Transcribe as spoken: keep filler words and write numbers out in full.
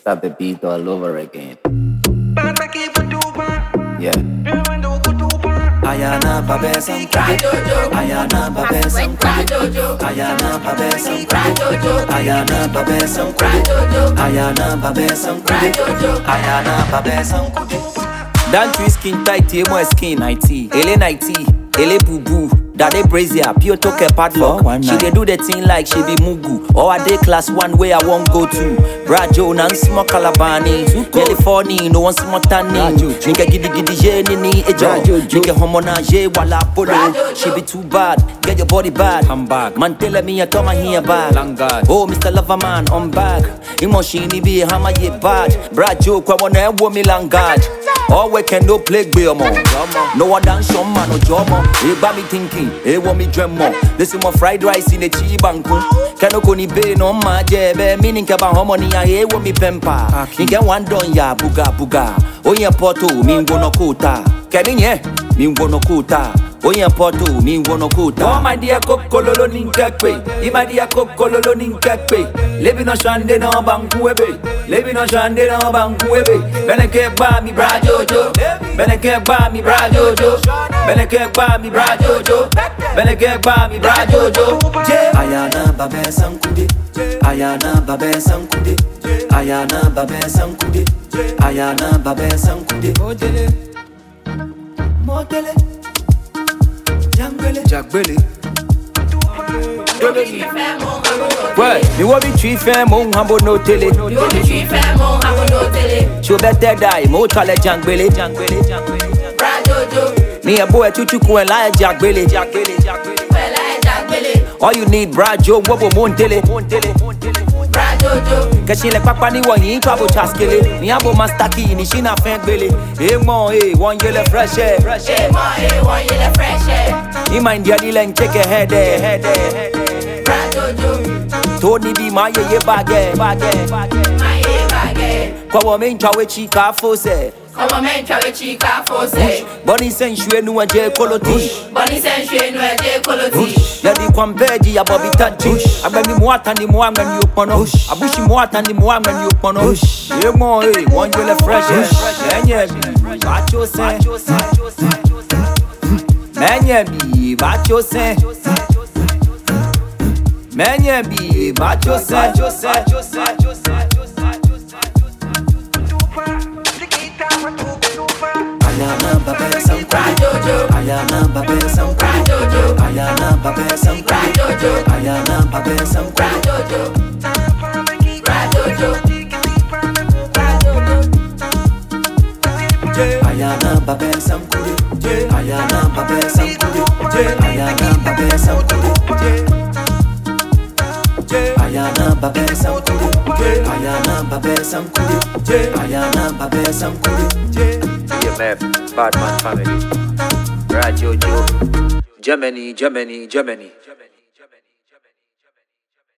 Start the beat all over again. Yeah. Ayana babe some Ayana babe some Ayana babe some Ayana babe some Ayana babe some Ayana babe some. Dan twist skin tight, ye mo skin ninety. Ele ninety, ele boo boo. Daddy brazier, pure talk a padlock. She dey do the thing like she be mugu. Or a day class one way I won't go to. Brajo nan smoke Calabani. California, no one smoke tanning. Nigga giddy giddy je ni ni ejo. Nigga homona je wala polo. She be too bad, get your body bad. I'm back. Man tell me I come here bad. Oh Mister Loverman, I'm back. Emotion be hammer ye bad. Brajo kwa wana ewo mi langad. All we can do play beamo. No one dance some man no jomo. He ba me thinking, he want me dream more. This is my fried rice in a chi banku. Kano koni be no ma jebe. Meaning kaba homoni ya he want me pempa. Inke one don ya buga buga. Oye poto mi ngono kuta. Kevin ye mi ngono kuta. Oye poto mi ngono kuta. Oh my dear kokololo ninkekwe. I my dear kokololo ninkekwe. Living on shande no banku ebe. Living on shande no banku ebe. Beneke ba mi bra jojo. Beneke ba mi bra jojo. Beneke ba mi bra jojo. Beneke ba mi bra jojo. Ayana babe sankude. Ayana babe sankude. Ayana babe sankude. Ayana babe sankude. Modele. Modele. Jangbele. Jagbele. Ouais, mi wo bi twi fe mo hambo no tele. Mi wo bi twi fe mo hambo no tele. Cho better die mo tale jangbele jangbele jangbele. Bra jojo. Me a boy chuchu ku en la jangbele jangbele jangbele. La jangbele. All you need bra jo wo bo mo tele. Bra jojo. Ke le papa ni wo yin twa bo chaskele. Ni abo master key ni shina fen gbele. E mo e one yele fresh air. E mo e one yele fresh air. You mind your dealing take a head head head. Tony be my ye bagge, bagge, my ye bagge. Kwa men chawe chika fose. Kwa men chawe chika fose. Boni senshwe nu aje koloti. Boni senshwe nu aje koloti. Ya di kwampeji ya bobi taji. Abemi mwata ni mwanga ni upono. Abushi mwata ni mwanga ni upono. Ye mo eh, one yele fresh. Enye bi, bacho sen. Menye bi, bacho sen. Menye bi, bacho sen. Ayana babe some Jojo. Ayana babe some Jojo. Ayana babe some Jojo. Ayana babe some Jojo. Ayana babe some kudi. Ayana babe some kudi. Ayana babe some kudi. Ayana babe some kudi. Ayana babe some kudi. Ayana babe some kudi. E M F, Badman Family. Rajojo. Germany, Germany, Germany.